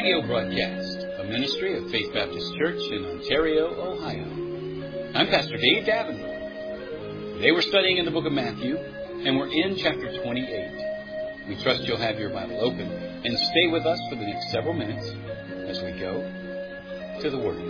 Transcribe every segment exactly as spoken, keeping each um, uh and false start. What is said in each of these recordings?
radio broadcast, a ministry of Faith Baptist Church in Ontario, Ohio. I'm Pastor Dave Davenport. Today we're studying in the book of Matthew, and we're in chapter twenty-eight. We trust you'll have your Bible open and stay with us for the next several minutes as we go to the Word.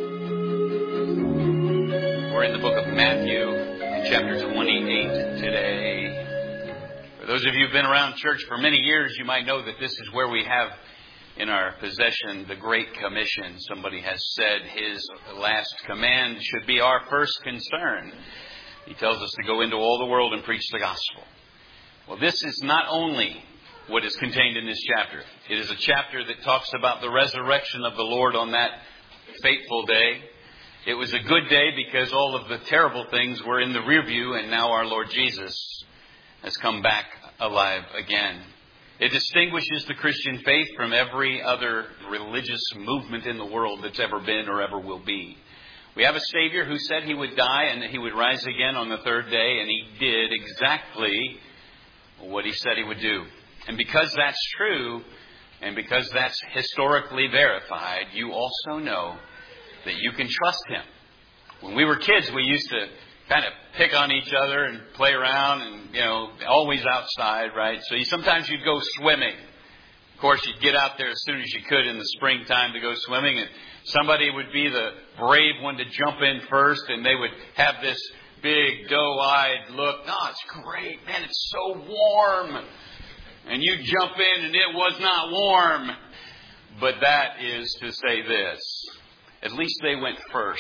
We're in the book of Matthew, in chapter twenty-eight today. For those of you who've been around church for many years, you might know that this is where we have in our possession the Great Commission. Somebody has said his last command should be our first concern. He tells us to go into all the world and preach the gospel. Well, this is not only what is contained in this chapter. It is a chapter that talks about the resurrection of the Lord on that fateful day. It was a good day because all of the terrible things were in the rear view, and now our Lord Jesus has come back alive again. It distinguishes the Christian faith from every other religious movement in the world that's ever been or ever will be. We have a Savior who said he would die and that he would rise again on the third day, and he did exactly what he said he would do. And because that's true, and because that's historically verified, you also know that you can trust him. When we were kids, we used to kind of pick on each other and play around and, you know, always outside, right? So you, sometimes you'd go swimming. Of course, you'd get out there as soon as you could in the springtime to go swimming, and somebody would be the brave one to jump in first, and they would have this big doe-eyed look. Oh, it's great, man, it's so warm. And you jump in and it was not warm. But that is to say this: at least they went first.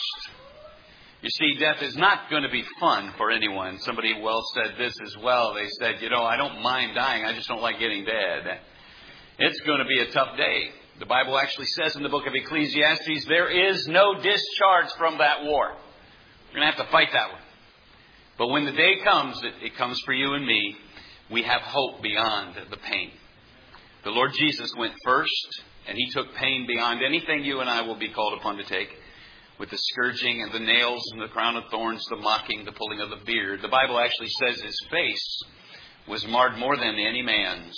You see, death is not going to be fun for anyone. Somebody well said this as well. They said, you know, I don't mind dying. I just don't like getting dead. It's going to be a tough day. The Bible actually says in the book of Ecclesiastes, there is no discharge from that war. We're going to have to fight that one. But when the day comes, it, it comes for you and me, we have hope beyond the pain. The Lord Jesus went first, and he took pain beyond anything you and I will be called upon to take. With the scourging and the nails and the crown of thorns, the mocking, the pulling of the beard. The Bible actually says his face was marred more than any man's.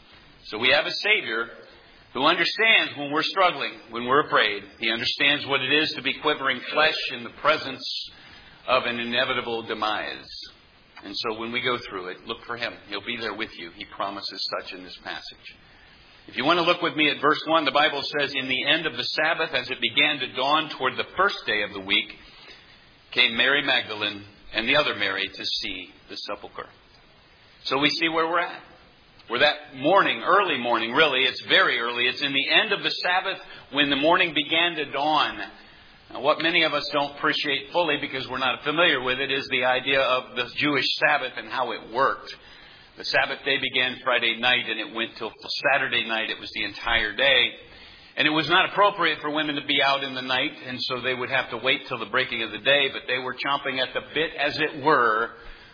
So we have a Savior who understands when we're struggling, when we're afraid. He understands what it is to be quivering flesh in the presence of an inevitable demise. And so when we go through it, look for him. He'll be there with you. He promises such in this passage. If you want to look with me at verse one, the Bible says, in the end of the Sabbath, as it began to dawn toward the first day of the week, came Mary Magdalene and the other Mary to see the sepulchre. So we see where we're at. We're that morning, early morning, really. It's very early. It's in the end of the Sabbath when the morning began to dawn. Now, what many of us don't appreciate fully because we're not familiar with it is the idea of the Jewish Sabbath and how it worked. The Sabbath day began Friday night and it went till Saturday night. It was the entire day. And it was not appropriate for women to be out in the night, and so they would have to wait till the breaking of the day, but they were chomping at the bit, as it were,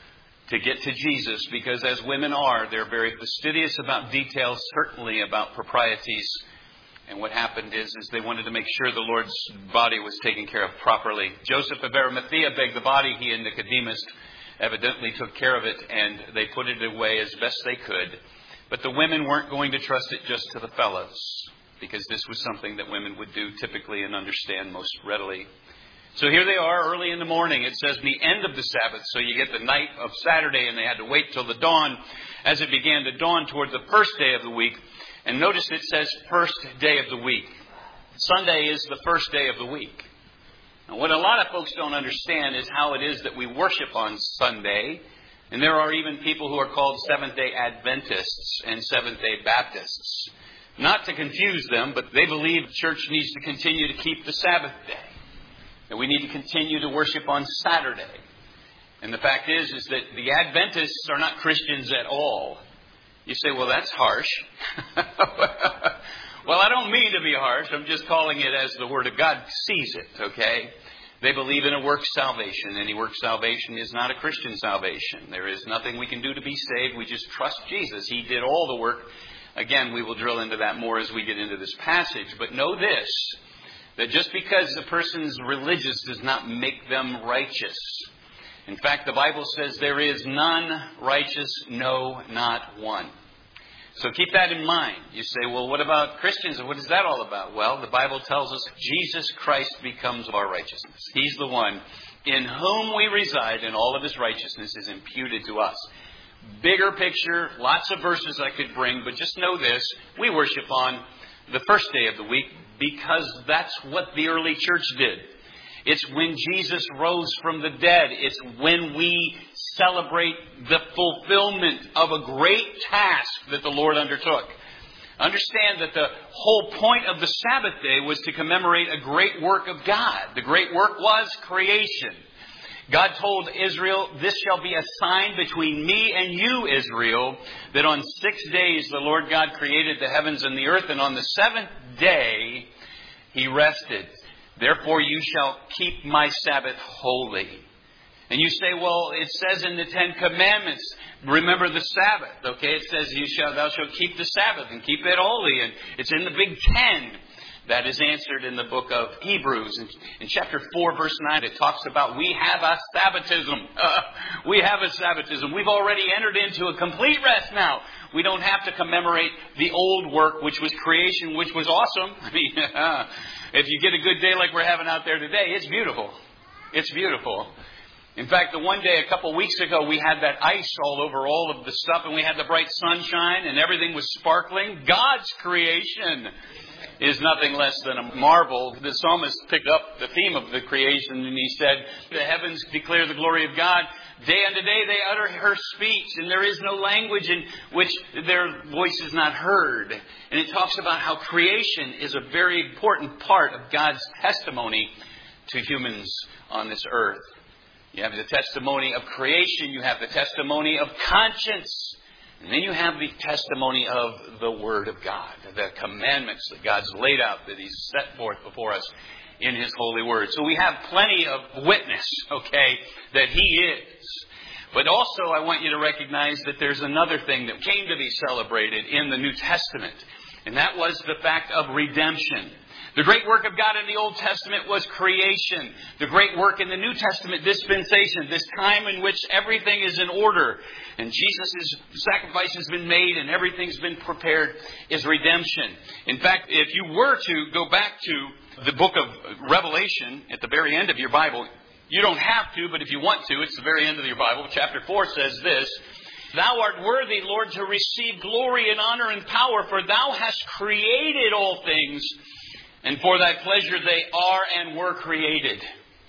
to get to Jesus, because as women are, they're very fastidious about details, certainly about proprieties. And what happened is, is they wanted to make sure the Lord's body was taken care of properly. Joseph of Arimathea begged the body. He and Nicodemus evidently took care of it, and they put it away as best they could. But the women weren't going to trust it just to the fellows, because this was something that women would do typically and understand most readily. So here they are early in the morning. It says the end of the Sabbath, so you get the night of Saturday, and they had to wait till the dawn as it began to dawn toward the first day of the week. And notice it says first day of the week. Sunday is the first day of the week. Now, what a lot of folks don't understand is how it is that we worship on Sunday. And there are even people who are called Seventh-day Adventists and Seventh-day Baptists. Not to confuse them, but they believe the church needs to continue to keep the Sabbath day. That we need to continue to worship on Saturday. And the fact is, is that the Adventists are not Christians at all. You say, well, that's harsh. Well, I don't mean to be harsh. I'm just calling it as the Word of God sees it, okay? They believe in a work salvation. Any work salvation is not a Christian salvation. There is nothing we can do to be saved. We just trust Jesus. He did all the work. Again, we will drill into that more as we get into this passage. But know this, that just because a person's religious does not make them righteous. In fact, the Bible says there is none righteous, no, not one. So keep that in mind. You say, well, what about Christians? And what is that all about? Well, the Bible tells us Jesus Christ becomes our righteousness. He's the one in whom we reside, and all of his righteousness is imputed to us. Bigger picture, lots of verses I could bring, but just know this. We worship on the first day of the week because that's what the early church did. It's when Jesus rose from the dead. It's when we celebrate the fulfillment of a great task that the Lord undertook. Understand that the whole point of the Sabbath day was to commemorate a great work of God. The great work was creation. God told Israel, this shall be a sign between me and you, Israel, that on six days the Lord God created the heavens and the earth, and on the seventh day he rested. Therefore you shall keep my Sabbath holy. And you say, well, it says in the Ten Commandments, remember the Sabbath. Okay, it says you shall, thou shalt keep the Sabbath and keep it holy. And it's in the Big Ten. That is answered in the book of Hebrews. In, in chapter four, verse nine, it talks about we have a Sabbatism. Uh, we have a Sabbatism. We've already entered into a complete rest now. We don't have to commemorate the old work, which was creation, which was awesome. I mean, if you get a good day like we're having out there today, it's beautiful. It's beautiful. In fact, the one day a couple weeks ago, we had that ice all over all of the stuff, and we had the bright sunshine, and everything was sparkling. God's creation is nothing less than a marvel. The psalmist picked up the theme of the creation, and he said, the heavens declare the glory of God. Day unto day they utter her speech, and there is no language in which their voice is not heard. And it talks about how creation is a very important part of God's testimony to humans on this earth. You have the testimony of creation. You have the testimony of conscience. And then you have the testimony of the Word of God, the commandments that God's laid out, that He's set forth before us in His holy Word. So we have plenty of witness, okay, that He is. But also I want you to recognize that there's another thing that came to be celebrated in the New Testament. And that was the fact of redemption. The great work of God in the Old Testament was creation. The great work in the New Testament, dispensation, this time in which everything is in order and Jesus' sacrifice has been made and everything's been prepared, is redemption. In fact, if you were to go back to the book of Revelation at the very end of your Bible, you don't have to, but if you want to, it's the very end of your Bible. Chapter four says this, Thou art worthy, Lord, to receive glory and honor and power, for Thou hast created all things, and for Thy pleasure they are and were created.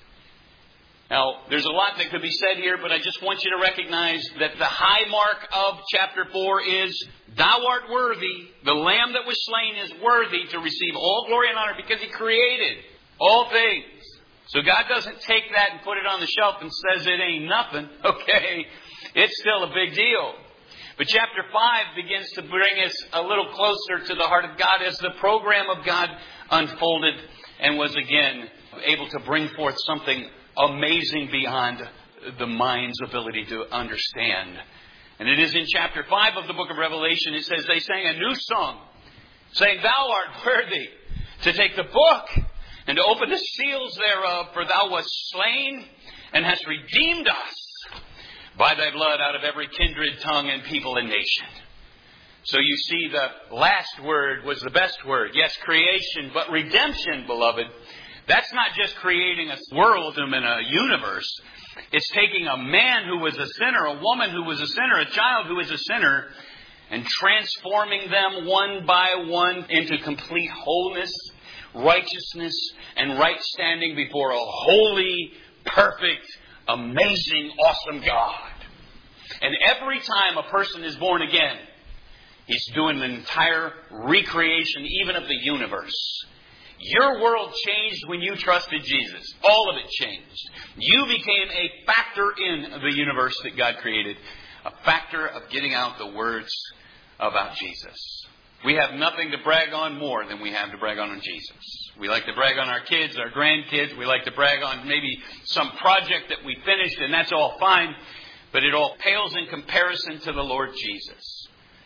Now, there's a lot that could be said here, but I just want you to recognize that the high mark of chapter four is, Thou art worthy. The Lamb that was slain is worthy to receive all glory and honor because He created all things. So God doesn't take that and put it on the shelf and says it ain't nothing. Okay, it's still a big deal. But chapter five begins to bring us a little closer to the heart of God as the program of God unfolded and was again able to bring forth something amazing beyond the mind's ability to understand. And it is in chapter five of the book of Revelation, it says, they sang a new song, saying, Thou art worthy to take the book and to open the seals thereof, for Thou wast slain and hast redeemed us by Thy blood out of every kindred, tongue, and people and nation. So you see, the last word was the best word. Yes, creation, but redemption, beloved. That's not just creating a world and a universe. It's taking a man who was a sinner, a woman who was a sinner, a child who was a sinner, and transforming them one by one into complete wholeness, righteousness, and right standing before a holy, perfect, amazing, awesome God. And every time a person is born again, He's doing an entire recreation, even of the universe. Your world changed when you trusted Jesus. All of it changed. You became a factor in the universe that God created. A factor of getting out the words about Jesus. We have nothing to brag on more than we have to brag on on Jesus. We like to brag on our kids, our grandkids. We like to brag on maybe some project that we finished, and that's all fine. But it all pales in comparison to the Lord Jesus.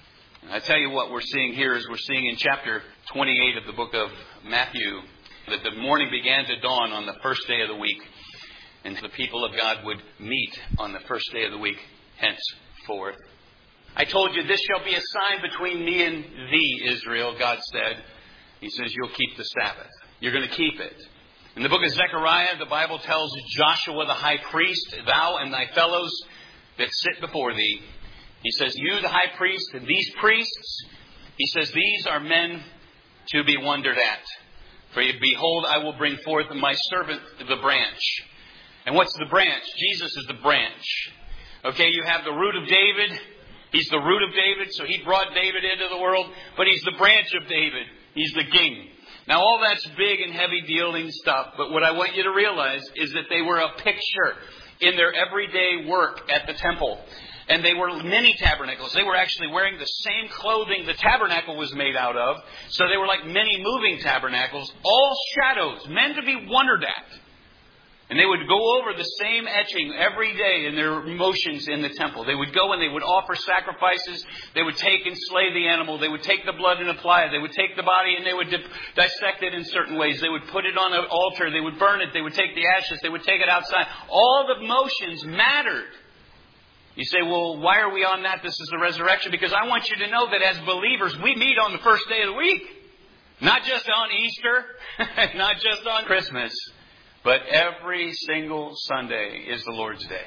I tell you what we're seeing here is we're seeing in chapter twenty-eight of the book of Matthew that the morning began to dawn on the first day of the week, and the people of God would meet on the first day of the week henceforth. I told you, this shall be a sign between me and thee, Israel, God said. He says, you'll keep the Sabbath. You're going to keep it. In the book of Zechariah, the Bible tells Joshua the high priest, thou and thy fellows that sit before thee. He says, you the high priest and these priests, he says, these are men to be wondered at. For behold, I will bring forth my servant the branch. And what's the branch? Jesus is the branch. Okay, you have the root of David. He's the root of David, so he brought David into the world. But he's the branch of David. He's the king. Now, all that's big and heavy dealing stuff. But what I want you to realize is that they were a picture in their everyday work at the temple. And they were many tabernacles. They were actually wearing the same clothing the tabernacle was made out of. So they were like many moving tabernacles, all shadows, meant to be wondered at. And they would go over the same etching every day in their motions in the temple. They would go and they would offer sacrifices. They would take and slay the animal. They would take the blood and apply it. They would take the body and they would dip, dissect it in certain ways. They would put it on an altar. They would burn it. They would take the ashes. They would take it outside. All the motions mattered. You say, well, why are we on that? This is the resurrection. Because I want you to know that as believers, we meet on the first day of the week. Not just on Easter, not just on Christmas, but every single Sunday is the Lord's Day.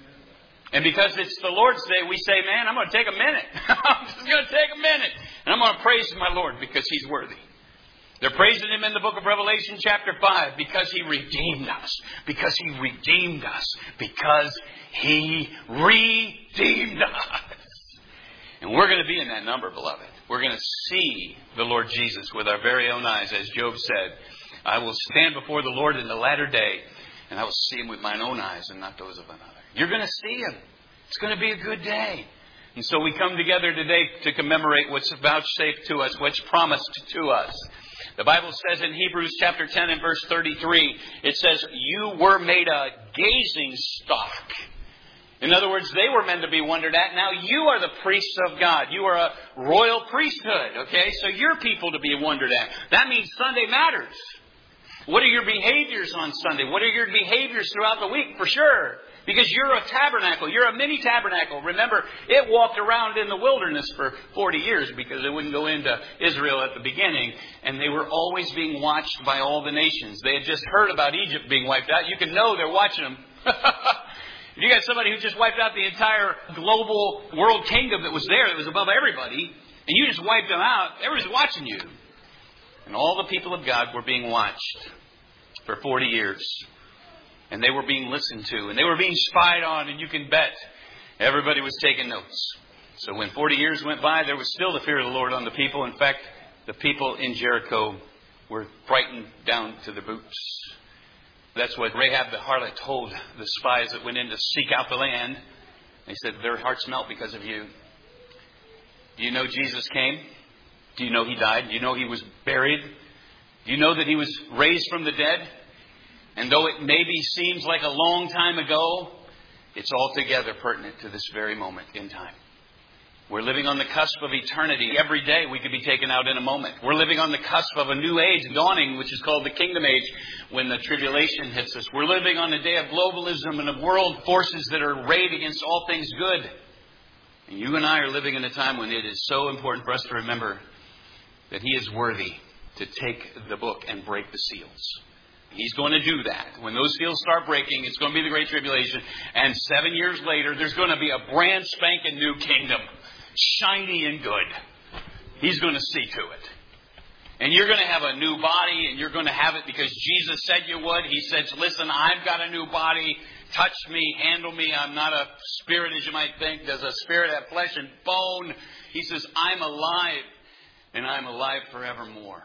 And because it's the Lord's Day, we say, man, I'm going to take a minute. I'm just going to take a minute. And I'm going to praise my Lord because He's worthy. They're praising Him in the book of Revelation chapter five because He redeemed us. Because He redeemed us. Because He redeemed us. And we're going to be in that number, beloved. We're going to see the Lord Jesus with our very own eyes. As Job said, I will stand before the Lord in the latter day, and I will see Him with mine own eyes and not those of another. You're going to see Him. It's going to be a good day. And so we come together today to commemorate what's vouchsafed to us, what's promised to us. The Bible says in Hebrews chapter ten and verse thirty-three, it says, you were made a gazing stock. In other words, they were meant to be wondered at. Now you are the priests of God. You are a royal priesthood. Okay, so you're people to be wondered at. That means Sunday matters. What are your behaviors on Sunday? What are your behaviors throughout the week? For sure. Because you're a tabernacle. You're a mini tabernacle. Remember, it walked around in the wilderness for forty years because it wouldn't go into Israel at the beginning. And they were always being watched by all the nations. They had just heard about Egypt being wiped out. You can know they're watching them. If you got somebody who just wiped out the entire global world kingdom that was there, that was above everybody, and you just wiped them out, everybody's watching you. And all the people of God were being watched for forty years. And they were being listened to. And they were being spied on. And you can bet everybody was taking notes. So when forty years went by, there was still the fear of the Lord on the people. In fact, the people in Jericho were frightened down to their boots. That's what Rahab the harlot told the spies that went in to seek out the land. They said, their hearts melt because of you. Do you know Jesus came? Do you know He died? Do you know He was buried? Do you know that He was raised from the dead? And though it maybe seems like a long time ago, it's altogether pertinent to this very moment in time. We're living on the cusp of eternity. Every day we could be taken out in a moment. We're living on the cusp of a new age dawning, which is called the kingdom age, when the tribulation hits us. We're living on a day of globalism and of world forces that are arrayed against all things good. And you and I are living in a time when it is so important for us to remember that He is worthy to take the book and break the seals. He's going to do that. When those seals start breaking, it's going to be the Great Tribulation. And seven years later, there's going to be a brand spanking new kingdom. Shiny and good. He's going to see to it. And you're going to have a new body, and you're going to have it because Jesus said you would. He said, listen, I've got a new body. Touch me, handle me. I'm not a spirit as you might think. Does a spirit have flesh and bone? He says, I'm alive, and I'm alive forevermore.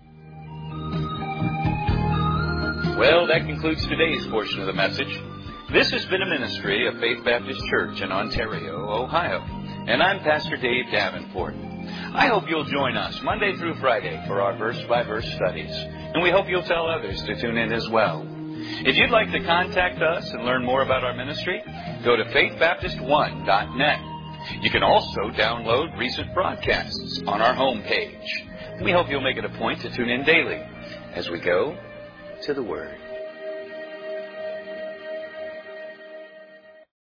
Well, that concludes today's portion of the message. This has been a ministry of Faith Baptist Church in Ontario, Ohio. And I'm Pastor Dave Davenport. I hope you'll join us Monday through Friday for our verse-by-verse studies. And we hope you'll tell others to tune in as well. If you'd like to contact us and learn more about our ministry, go to faith baptist one dot net. You can also download recent broadcasts on our homepage. We hope you'll make it a point to tune in daily as we go to the Word.